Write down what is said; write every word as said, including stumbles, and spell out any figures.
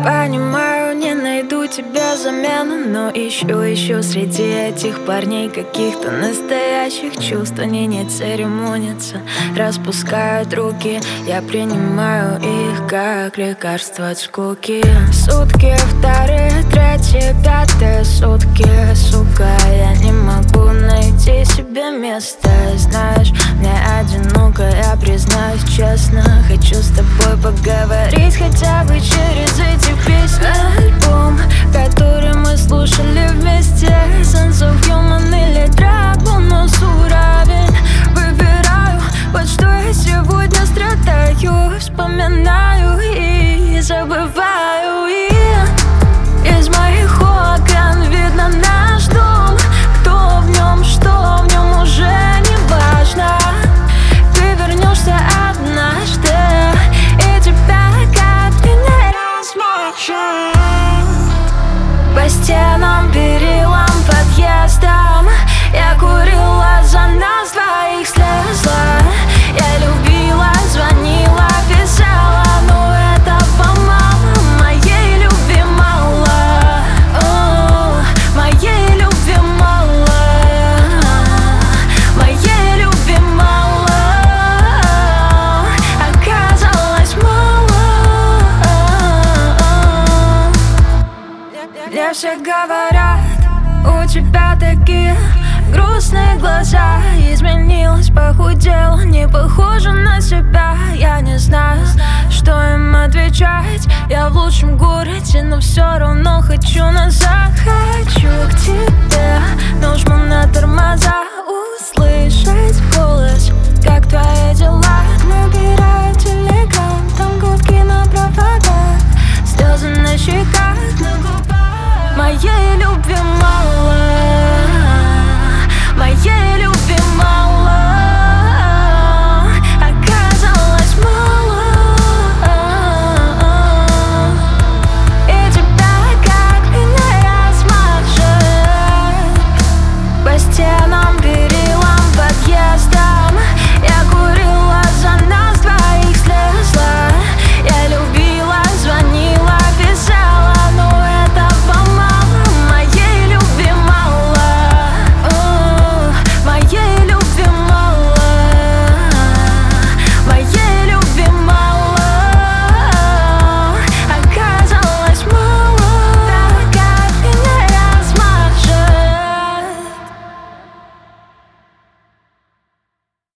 Понимаю, не найду тебе замену, но ищу, ищу среди этих парней каких-то настоящих чувств. Они не церемонятся, распускают руки, я принимаю их как лекарство от скуки. Сутки, вторые, третьи, пятые сутки, сука, я не могу найти себе места. Знаешь, мне одиноко, я признаюсь честно. Хочу с тобой поговорить хотя бы через эти песни. Альбом, который мы слушали вместе, Sense of Human или трап, но уровень выбираю, под что я сегодня страдаю. Вспоминаю и забываю, и из моих окон видно наш дом. Кто в нем, что в нем, уже не важно. Ты вернешься однажды, и тебя как ты не разможешь. По стенам, перилам, подъездам я курила, за нас двоих слезла. Я любила, звонила, писала, но этого мало, моей любви мало. О, моей любви мало, моей любви мало, оказалось мало. Мне все говорят, у тебя такие грустные глаза. Изменилась, похудела, не похожа на себя. Я не знаю, что им отвечать. Я в лучшем городе, но все равно хочу назад. Хочу к тебе, но жму на тормоза.